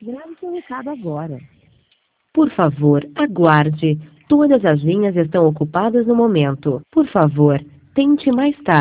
Grave seu recado agora. Por favor, aguarde. Todas as linhas estão ocupadas no momento. Por favor, tente mais tarde.